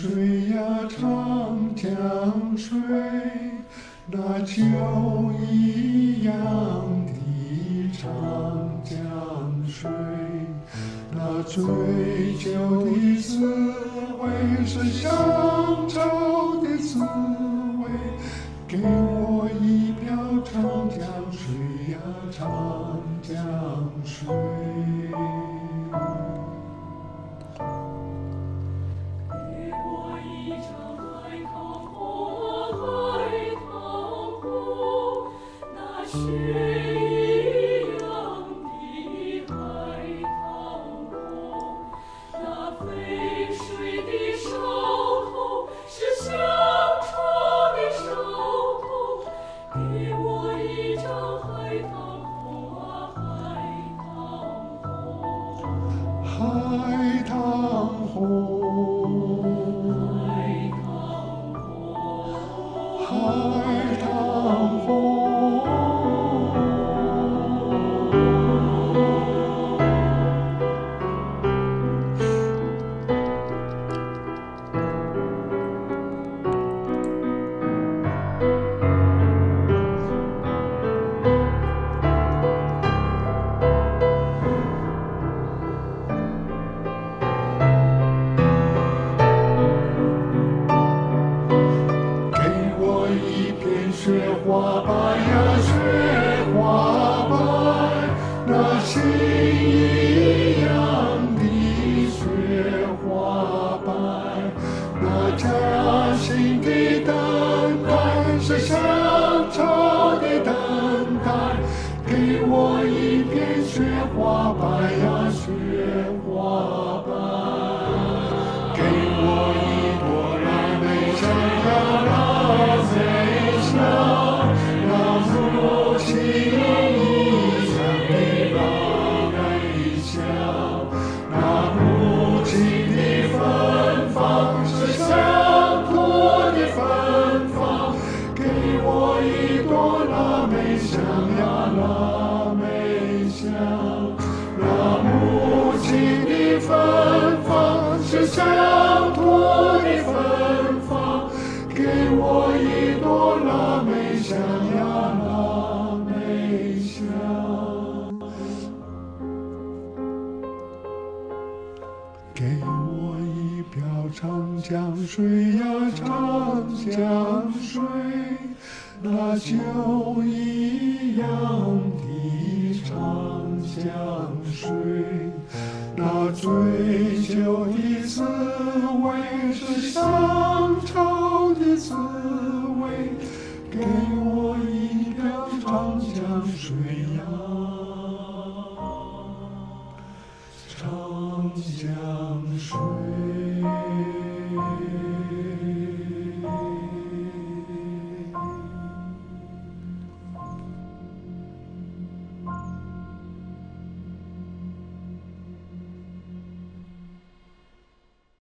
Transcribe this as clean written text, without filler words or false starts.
水呀，长江水，那酒一样的长江水，那醉酒的滋味是乡愁的滋味。给我一瓢长江水呀，长江水。 雪一样的海棠红，那沸水的烧头是乡愁的烧头。给我一张海棠红啊，海棠红， 海棠红，海棠红。雪花白呀，雪花白，那心一样的雪花白，那嘉兴的等待是乡愁的等待。给我一片雪花白呀，雪花白，给我一朵腊梅香呀，腊梅。那母亲一样的腊梅香，那母亲的芬芳是乡土的芬芳。给我一朵腊梅香呀，腊梅香，那母亲的芬芳是乡土的芬芳。给我一朵腊梅香呀，腊梅香，给我一瓢长江水呀，长江水，那酒一样的长江水，那醉酒的滋味是乡愁的滋味。给我一瓢长江水呀。